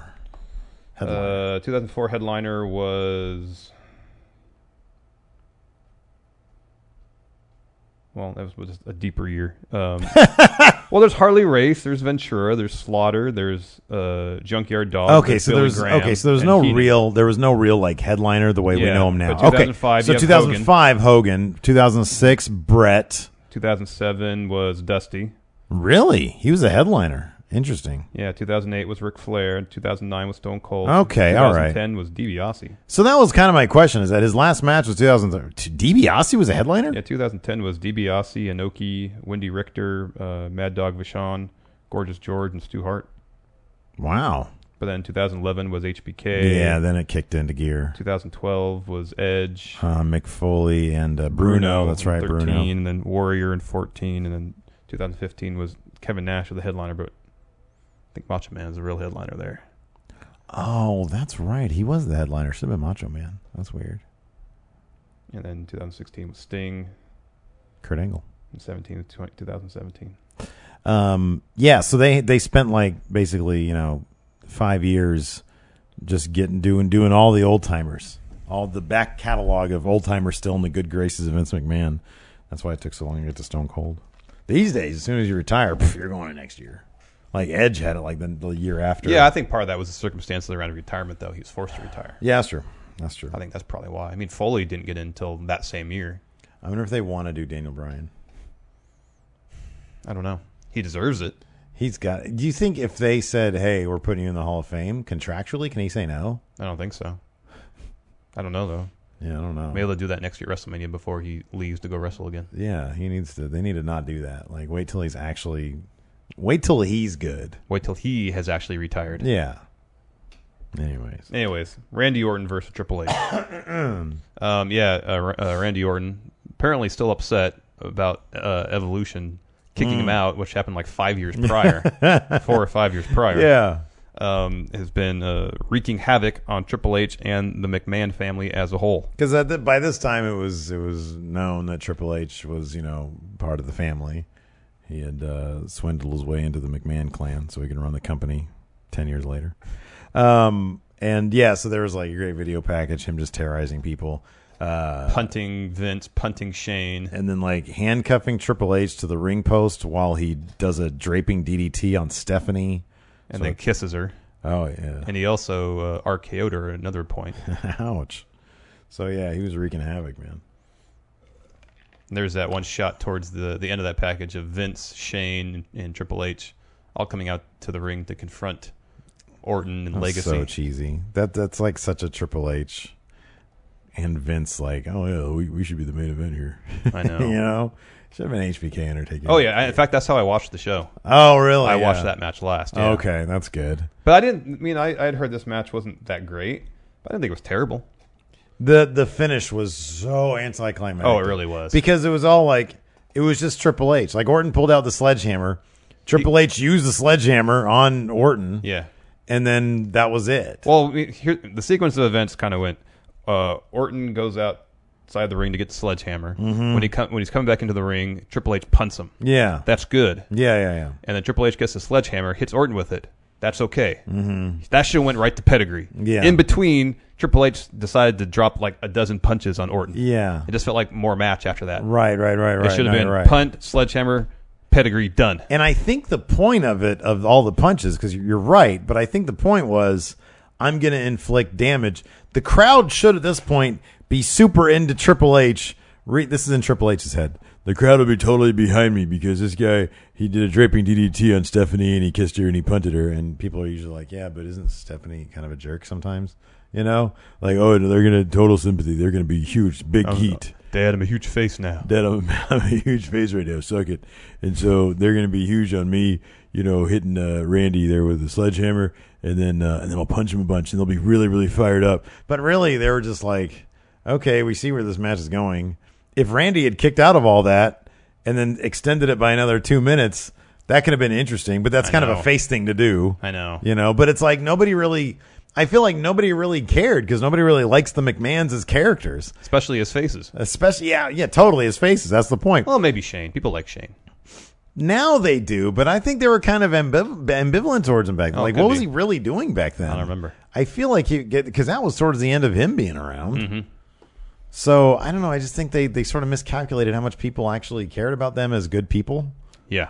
2004 headliner was... Well, that was just a deeper year. Well, there's Harley Race, there's Ventura, there's Slaughter, there's Junkyard Dog. Okay, so there was no real like headliner the way we know him now. 2005, so 2005 Hogan, 2006 Brett, 2007 was Dusty. Really, he was a headliner. Interesting. Yeah, 2008 was Ric Flair. 2009 was Stone Cold. Okay, all right. 2010 was DiBiase. So that was kind of my question, is that his last match was 2003. DiBiase was a headliner? Yeah, 2010 was DiBiase, Inoki, Wendy Richter, Mad Dog Vachon, Gorgeous George, and Stu Hart. Wow. But then 2011 was HBK. Yeah, then it kicked into gear. 2012 was Edge. Mick Foley and Bruno. That's right, 13, Bruno. And then Warrior in 14. And then 2015 was Kevin Nash with the headliner, but I think Macho Man is the real headliner there. Oh, that's right. He was the headliner. Should have been Macho Man. That's weird. And then 2016 was Sting. Kurt Angle. And 2017. Yeah, so they spent like basically 5 years just doing all the old timers, all the back catalog of old timers still in the good graces of Vince McMahon. That's why it took so long to get to Stone Cold. These days, as soon as you retire, you're going to next year. Like Edge had it like the year after. Yeah, I think part of that was the circumstances around retirement, though. He was forced to retire. Yeah, that's true. That's true. I think that's probably why. I mean, Foley didn't get in until that same year. I wonder if they want to do Daniel Bryan. I don't know. He deserves it. He's got it. Do you think if they said, hey, we're putting you in the Hall of Fame, contractually, can he say no? I don't think so. I don't know, though. Yeah, I don't know. Maybe they'll do that next year at WrestleMania before he leaves to go wrestle again. Yeah, they need to not do that. Like, wait till he's good. Wait till he has actually retired. Yeah. Anyways, Randy Orton versus Triple H. Randy Orton apparently still upset about Evolution kicking him out, which happened like 5 years prior, 4 or 5 years prior. Yeah. Has been wreaking havoc on Triple H and the McMahon family as a whole. Because by this time it was known that Triple H was part of the family. He had swindled his way into the McMahon clan so he could run the company 10 years later. And yeah, so there was like a great video package, him just terrorizing people. Punting Vince, punting Shane. And then like handcuffing Triple H to the ring post while he does a draping DDT on Stephanie. And then kisses her. Oh, yeah. And he also RKO'd her at another point. Ouch. So yeah, he was wreaking havoc, man. There's that one shot towards the end of that package of Vince, Shane, and Triple H all coming out to the ring to confront Orton and Legacy. So cheesy. That's like such a Triple H and Vince like, oh yeah, we should be the main event here. I know. Should have been HBK Undertaker. Oh yeah, in fact that's how I watched the show. Oh really? I watched that match last. Yeah. Okay, that's good. But I had heard this match wasn't that great, but I didn't think it was terrible. The finish was so anticlimactic. Oh, it really was. Because it was all like, it was just Triple H. Like, Orton pulled out the sledgehammer. Triple H used the sledgehammer on Orton. Yeah. And then that was it. Well, here, the sequence of events kind of went, Orton goes outside the ring to get the sledgehammer. Mm-hmm. When he's coming back into the ring, Triple H punts him. Yeah. That's good. Yeah. And then Triple H gets the sledgehammer, hits Orton with it. That's okay. Mm-hmm. That should have went right to pedigree. Yeah. In between, Triple H decided to drop like a dozen punches on Orton. Yeah. It just felt like more match after that. Right. It should have been punt, sledgehammer, pedigree, done. And I think the point of it, of all the punches, because you're right, but I think the point was, I'm going to inflict damage. The crowd should at this point be super into Triple H. This is in Triple H's head. The crowd will be totally behind me because this guy, he did a draping DDT on Stephanie and he kissed her and he punted her. And people are usually like, yeah, but isn't Stephanie kind of a jerk sometimes? You know? Like, oh, they're going to total sympathy. They're going to be huge, big heat. Dad, I'm a huge face now. Dad, I'm a huge face right now. Suck it. And so they're going to be huge on me, hitting Randy there with the sledgehammer. And then I'll punch him a bunch and they'll be really, really fired up. But really, they were just like, okay, we see where this match is going. If Randy had kicked out of all that and then extended it by another 2 minutes, that could have been interesting. But that's kind of a face thing to do. I know. But it's like I feel like nobody really cared because nobody really likes the McMahons as characters. Especially his faces. Yeah, totally his faces. That's the point. Well, maybe Shane. People like Shane. Now they do, but I think they were kind of ambivalent towards him back then. What was he really doing back then? I don't remember. I feel like because that was towards the end of him being around. Mm-hmm. So, I don't know. I just think they sort of miscalculated how much people actually cared about them as good people. Yeah.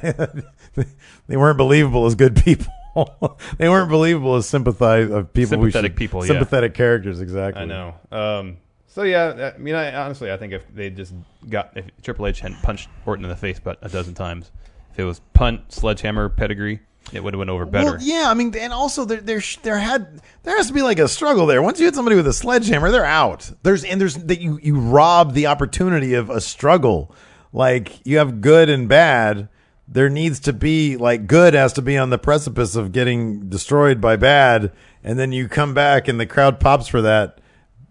They weren't believable as good people. They weren't believable as sympathetic sympathetic characters, exactly. I know. So, yeah, I mean, honestly, I think if Triple H hadn't punched Orton in the face about a dozen times, if it was punt, sledgehammer, pedigree, it would have went over better. Well, yeah, I mean, and also there has to be like a struggle there. Once you hit somebody with a sledgehammer, they're out. You rob the opportunity of a struggle. Like, you have good and bad. There needs to be, like, good has to be on the precipice of getting destroyed by bad, and then you come back and the crowd pops for that.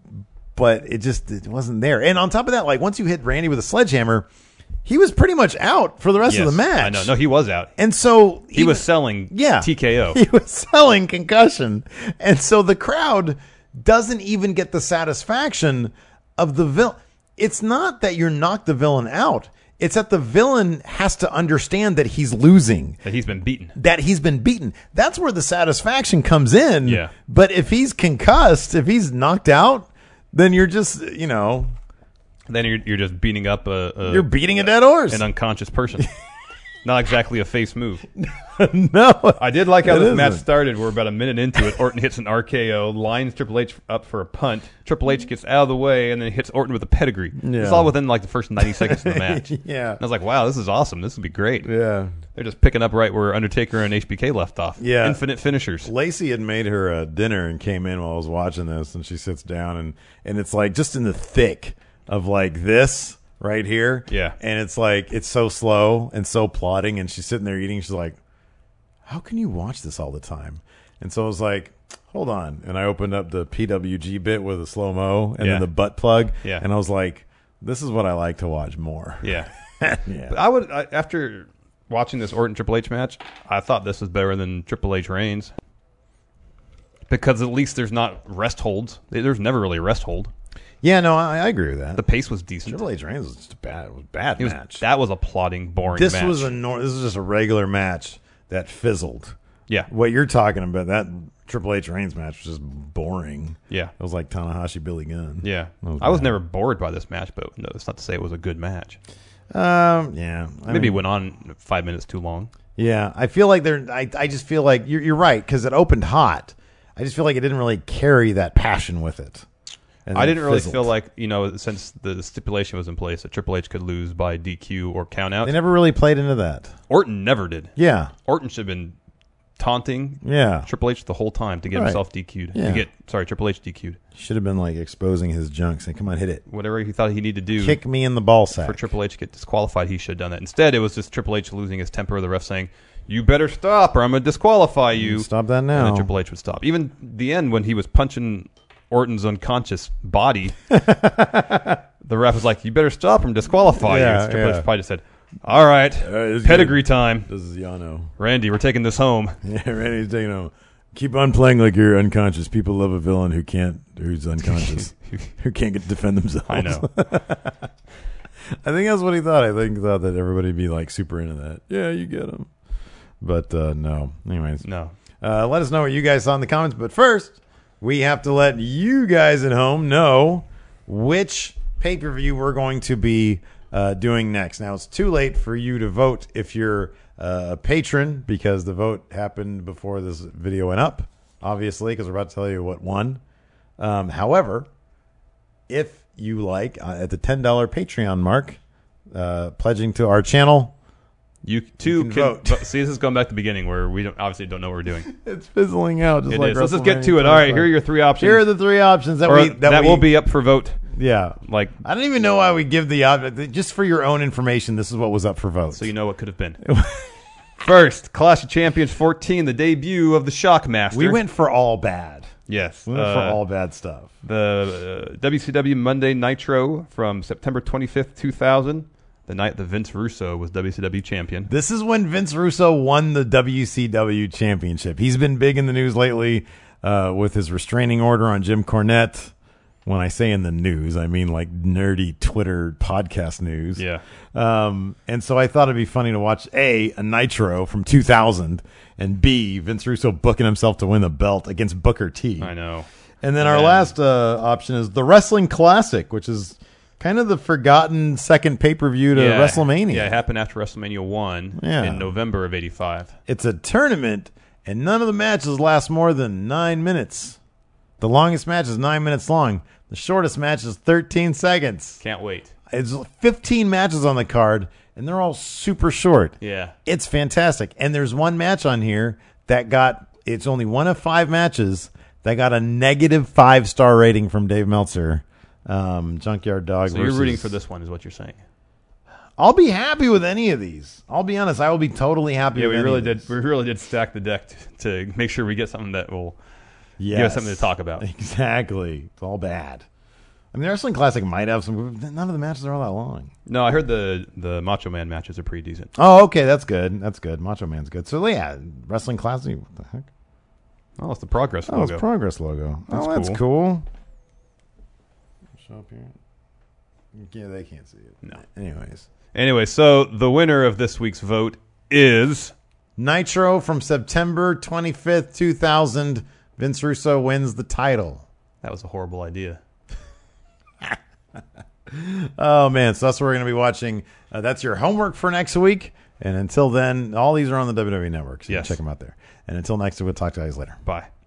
But it wasn't there. And on top of that, like, once you hit Randy with a sledgehammer, he was pretty much out for the rest of the match. I know. No, he was out. And so he was selling TKO. He was selling concussion. And so the crowd doesn't even get the satisfaction of the villain. It's not that you knocked the villain out. It's that the villain has to understand that he's losing. That he's been beaten. That's where the satisfaction comes in. Yeah. But if he's concussed, if he's knocked out, then you're just, Then you're just beating up you're beating a dead horse. An unconscious person. Not exactly a face move. No. I did like how this match started. We're about a minute into it. Orton hits an RKO, lines Triple H up for a punt. Triple H gets out of the way and then hits Orton with a pedigree. Yeah. It's all within like the first 90 seconds of the match. Yeah. And I was like, wow, this is awesome. This would be great. Yeah. They're just picking up right where Undertaker and HBK left off. Yeah. Infinite finishers. Lacey had made her dinner and came in while I was watching this, and she sits down and it's like just in the thick of like this right here. Yeah. And it's like, it's so slow and so plodding, and she's sitting there eating. She's like, how can you watch this all the time? And so I was like, hold on. And I opened up the PWG bit with a slow-mo and then the butt plug. Yeah. And I was like, this is what I like to watch more. Yeah. Yeah. But after watching this Orton Triple H match, I thought this was better than Triple H Reigns. Because at least there's not rest holds. There's never really a rest hold. Yeah, no, I agree with that. The pace was decent. Triple H Reigns was just a bad match. That was a plodding, boring this match. This was just a regular match that fizzled. Yeah. What you're talking about, that Triple H Reigns match was just boring. Yeah. It was like Tanahashi, Billy Gunn. Yeah. I was never bored by this match, but no, that's not to say it was a good match. Yeah. Maybe it went on 5 minutes too long. Yeah. I feel like I just feel like you're right, because it opened hot. I just feel like it didn't really carry that passion with it. I didn't really feel like, since the stipulation was in place that Triple H could lose by DQ or count out. They never really played into that. Orton never did. Yeah. Orton should have been taunting Triple H the whole time to get himself DQ'd. Yeah. Triple H DQ'd. Should have been like exposing his junk, saying, come on, hit it. Whatever he thought he needed to do. Kick me in the ball sack. For Triple H to get disqualified, he should have done that. Instead, it was just Triple H losing his temper, the ref saying, you better stop or I'm going to disqualify you. Stop that now. And then Triple H would stop. Even the end when he was punching Orton's unconscious body. The ref was like, "You better stop him, disqualify you." Triple H probably just said, "All right, pedigree time. This is Yano. Randy, we're taking this home." Yeah, Randy's taking home. Keep on playing like you're unconscious. People love a villain who's unconscious, who can't defend themselves. I know. I think that's what he thought. I think he thought that everybody'd be like super into that. Yeah, you get him. But no. Anyways. No. Let us know what you guys saw in the comments. But first, we have to let you guys at home know which pay-per-view we're going to be doing next. Now, it's too late for you to vote if you're a patron, because the vote happened before this video went up, obviously, because we're about to tell you what won. However, if you like, at the $10 Patreon mark, pledging to our channel, you can vote. See, this is going back to the beginning where we obviously don't know what we're doing. It's fizzling out. Just like Let's just get to it. All right, here are your three options. Here are the three options that will be up for vote. Yeah. Like, I don't even know why we give the option. Just for your own information, this is what was up for vote. So you know what could have been. First, Clash of Champions 14, the debut of the Shockmaster. We went for all bad. Yes. We went for all bad stuff. The WCW Monday Nitro from September 25th, 2000. The night that Vince Russo was WCW champion. This is when Vince Russo won the WCW championship. He's been big in the news lately with his restraining order on Jim Cornette. When I say in the news, I mean like nerdy Twitter podcast news. Yeah. And so I thought it'd be funny to watch a Nitro from 2000 and B, Vince Russo booking himself to win the belt against Booker T. I know. And then our last option is the Wrestling Classic, which is kind of the forgotten second pay-per-view to WrestleMania. Yeah, it happened after WrestleMania 1 in November of 85. It's a tournament, and none of the matches last more than 9 minutes. The longest match is 9 minutes long. The shortest match is 13 seconds. Can't wait. It's 15 matches on the card, and they're all super short. Yeah. It's fantastic. And there's one match on here that it's only one of 5 matches that got a negative 5-star rating from Dave Meltzer. Junkyard Dog. So you're rooting for this one, is what you're saying? I'll be happy with any of these. I'll be honest. I will be totally happy with any of these. We really did stack the deck to make sure we get something that will give us something to talk about. Exactly. It's all bad. I mean, the Wrestling Classic might have some. None of the matches are all that long. No, I heard the Macho Man matches are pretty decent. Oh, okay. That's good. That's good. Macho Man's good. So, yeah, Wrestling Classic. What the heck? Oh, it's the Progress logo. Oh, it's Progress logo. That's cool. Cool. Show up here. Yeah, they can't see it. No. Anyway, so the winner of this week's vote is Nitro from September 25th, 2000. Vince Russo wins the title. That was a horrible idea. Oh, man. So that's what we're going to be watching. That's your homework for next week. And until then, all these are on the WWE Network. So you can check them out there. And until next week, we'll talk to you guys later. Bye.